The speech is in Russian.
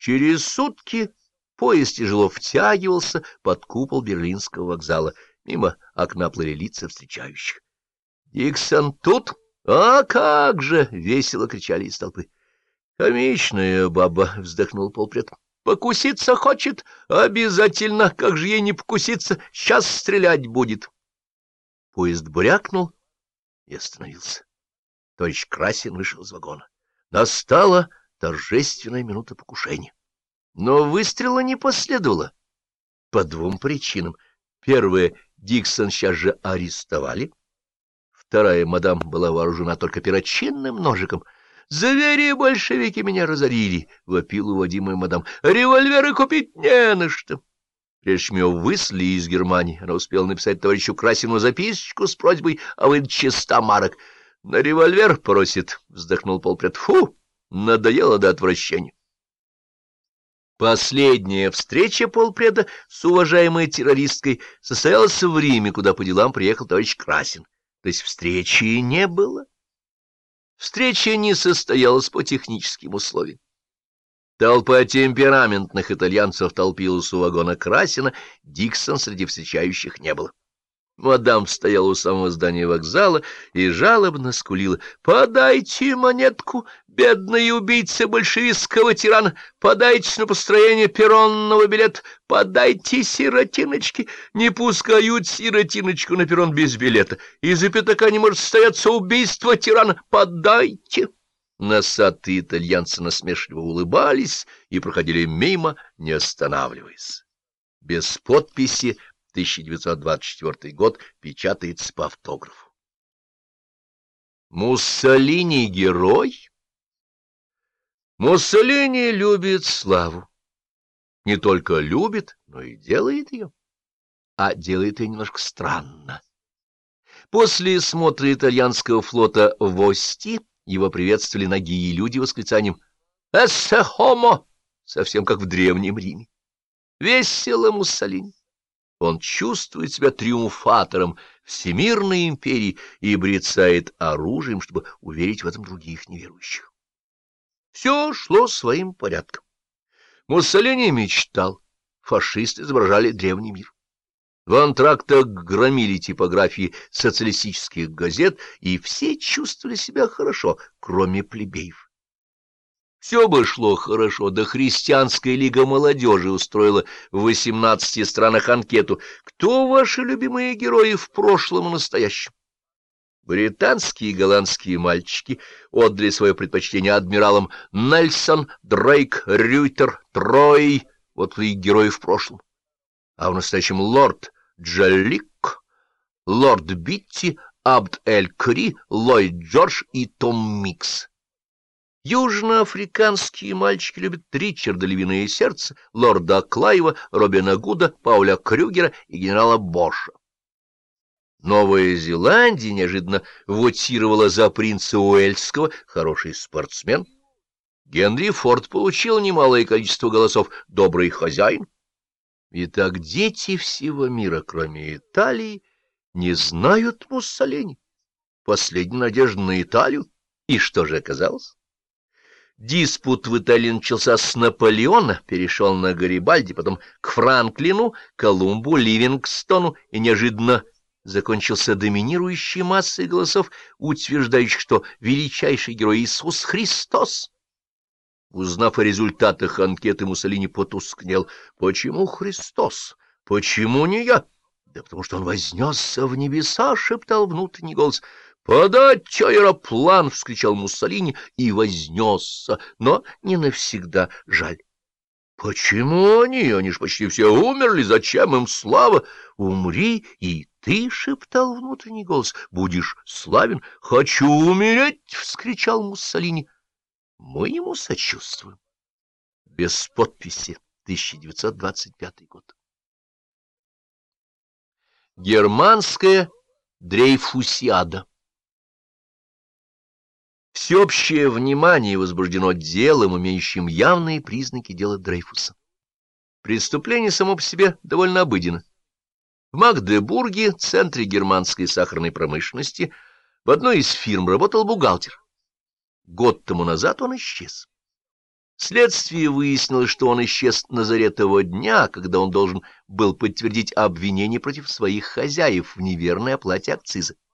Через сутки поезд тяжело втягивался под купол Берлинского вокзала. Мимо окна плыли лица встречающих. — Диксон тут? А как же! — весело кричали из толпы. — Комичная баба, — вздохнул полпред. — Покуситься хочет? Обязательно. Как же ей не покуситься? Сейчас стрелять будет. Поезд брякнул и остановился. Товарищ Красин вышел из вагона. Настала торжественная минута покушения. Но выстрела не последовало по двум причинам. Первая — Диксон сейчас же арестовали. Вторая — мадам была вооружена только перочинным ножиком. «Звери большевики меня разорили!» — вопил уводимая мадам. «Револьверы купить не на что!» Прежде чем ее выслали из Германии, она успела написать товарищу Красину записочку с просьбой о выдаче 100 марок. «На револьвер просит», — вздохнул полпред. «Фу! Надоело до отвращения». Последняя встреча полпреда с уважаемой террористкой состоялась в Риме, куда по делам приехал товарищ Красин. То есть встречи не было. Встреча не состоялась по техническим условиям. Толпа темпераментных итальянцев толпилась у вагона Красина, Диксон среди встречающих не было. Мадам стояла у самого здания вокзала и жалобно скулила. «Подайте монетку, бедные убийцы большевистского тирана! Подайте на построение перронного билета! Подайте сиротиночки! Не пускают сиротиночку на перрон без билета! Из-за пятака не может состояться убийство тирана! Подайте!» Носатые итальянцы насмешливо улыбались и проходили мимо, не останавливаясь. Без подписи 1924 год печатается по автографу. Муссолини — герой? Муссолини любит славу. Не только любит, но и делает ее. А делает ее немножко странно. После смотра итальянского флота в Ости его приветствовали нагие люди восклицанием «Эссе хомо!», совсем как в Древнем Риме. Весело Муссолини. Он чувствует себя триумфатором всемирной империи и брецает оружием, чтобы уверить в этом других неверующих. Все шло своим порядком. Муссолини мечтал, фашисты изображали древний мир. В антрактах громили типографии социалистических газет, и все чувствовали себя хорошо, кроме плебеев. Все бы шло хорошо, да Христианская лига молодежи устроила в 18 странах анкету: кто ваши любимые герои в прошлом и настоящем? Британские и голландские мальчики отдали свое предпочтение адмиралам Нельсон, Дрейк, Рюйтер, Трой, вот их герои в прошлом. А в настоящем лорд Джаллик, лорд Битти, Абд-эль-Кри, Ллойд Джордж и Том Микс. Южноафриканские мальчики любят Ричарда Львиное сердце, лорда Клайва, Робина Гуда, Пауля Крюгера и генерала Боша. Новая Зеландия неожиданно вотировала за принца Уэльского, хороший спортсмен. Генри Форд получил немалое количество голосов, добрый хозяин. Итак, дети всего мира, кроме Италии, не знают Муссолини. Последняя надежда на Италию. И что же оказалось? Диспут в Италии начался с Наполеона, перешел на Гарибальди, потом к Франклину, Колумбу, Ливингстону и неожиданно закончился доминирующей массой голосов, утверждающих, что величайший герой Иисус Христос. Узнав о результатах анкеты, Муссолини потускнел. Почему Христос? Почему не я? Да потому что он вознесся в небеса, шептал внутренний голос. «Подать аэроплан!» — вскричал Муссолини и вознесся, но не навсегда, жаль. «Почему они? Они ж почти все умерли, зачем им слава? Умри, и ты!» — шептал внутренний голос. «Будешь славен!» «Хочу умереть!» — вскричал Муссолини. Мы ему сочувствуем. Без подписи. 1925 год. Германская дрейфусиада. Всеобщее внимание возбуждено делом, имеющим явные признаки дела Дрейфуса. Преступление само по себе довольно обыденно. В Магдебурге, центре германской сахарной промышленности, в одной из фирм работал бухгалтер. Год тому назад он исчез. Следствие выяснило, что он исчез на заре того дня, когда он должен был подтвердить обвинение против своих хозяев в неверной оплате акциза.